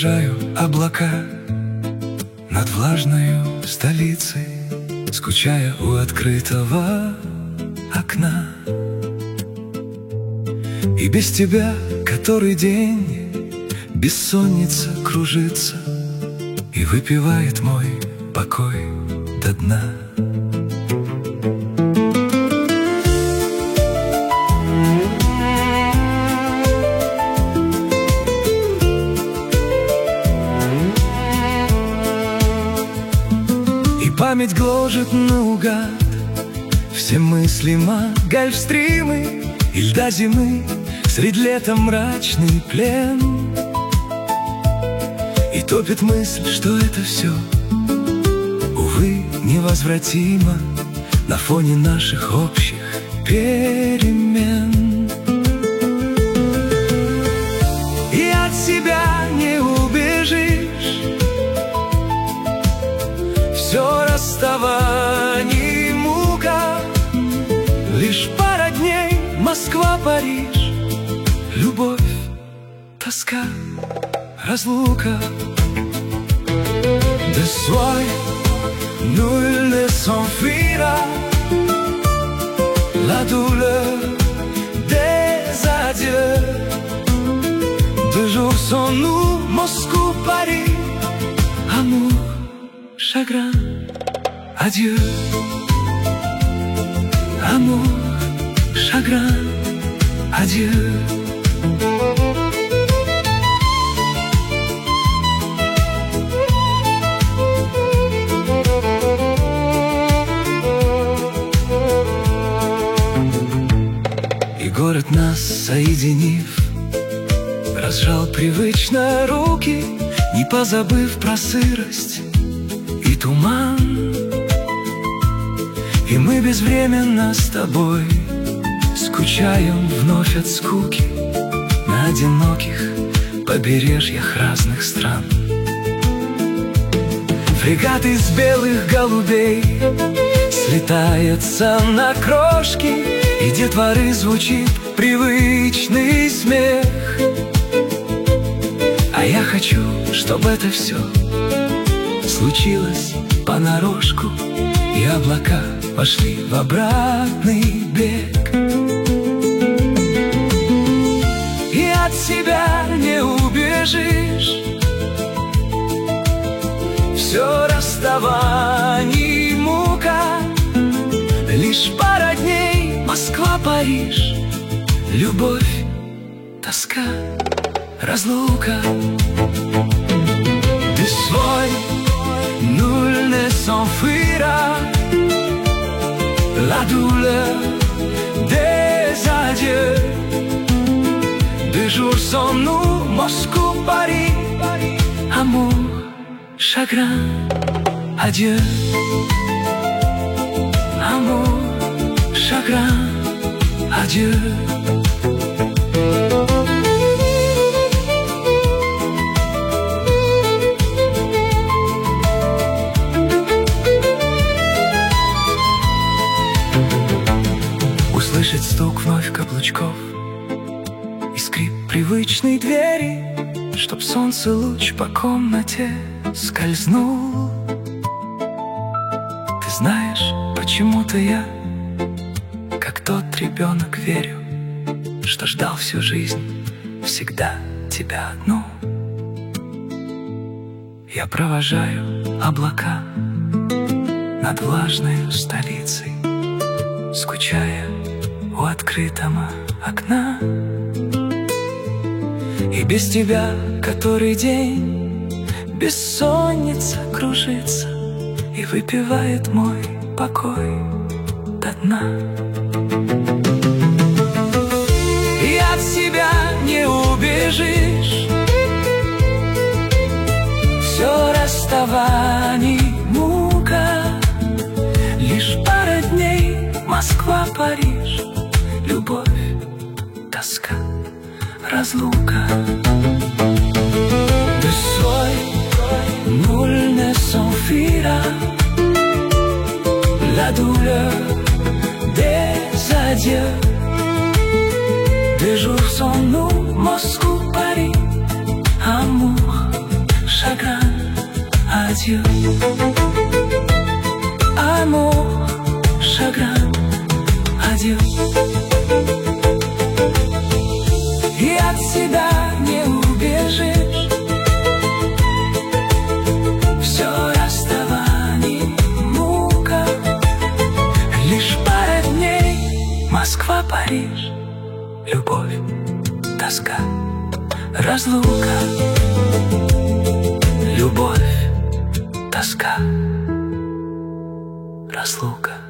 провожаю облака над влажною столицей, скучая у открытого окна. И без тебя который день бессонница кружится и выпивает мой покой до дна. Память гложет наугад все мыслимо гольфстримы и льда зимы, средь лета мрачный плен. И топит мысль, что это все, увы, невозвратимо на фоне наших общих перемен. И от себя не убежишь, все расставаний мука, лишь пара дней Москва-Париж, любовь, тоска, разлука. De soi, nul ne s'enfuira, la douleur des adieux. 2 jours sans nous, Moscou, Paris, amour, chagrin, adieu. Amour, chagrin, adieu. И город нас, соединив, разжал привычно руки, не позабыв про сырость и туман. И мы безвременно с тобой скучаем вновь от скуки на одиноких побережьях разных стран. Фрегат из белых голубей слетается на крошки, и детворы звучит привычный смех. А я хочу, чтобы это все случилось понарошку, и облака пошли в обратный бег. И от себя не убежишь, все расставаний мука, лишь пара дней Москва-Париж, любовь, тоска, разлука. De soi, nul ne s'enfuira, la douleur des adieux. 2 jours sans nous, Moscou, Paris, amour, chagrin, adieu. Amour, chagrin, adieu. Услышать стук вновь каблучков и скрип привычной двери, чтоб солнце луч по комнате скользнул. Ты знаешь, почему-то я, как тот ребенок, верю, что ждал всю жизнь всегда тебя одну. Я провожаю облака над влажной столицей, скучая у открытого окна. И без тебя который день бессонница кружится и выпивает мой покой до дна. И от себя не убежишь, все расставаний мука, лишь пара дней Москва-Париж, любовь, тоска, разлука. De soi, nul ne s'enfuira, la douleur des adieux. 2 jours sans nous, Moscou, Paris, amour, Шагран, адью. Амор, Шагран, адью. И от себя не убежишь. Все расставание мука. Лишь пара дней Москва, Париж. Любовь, тоска, разлука. Любовь, тоска, разлука.